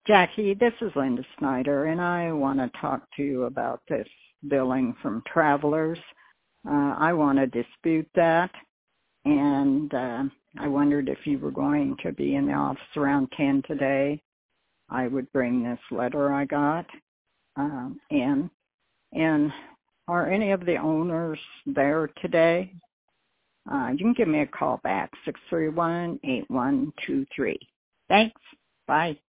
Jackie, this is Linda Snyder, and I want to talk to you about this billing from travelers. I want to dispute that, and I wondered if you were going to be in the office around 10 today. I would bring this letter I got in. And are any of the owners there today? You can give me a call back, 631-8123. Thanks. Bye.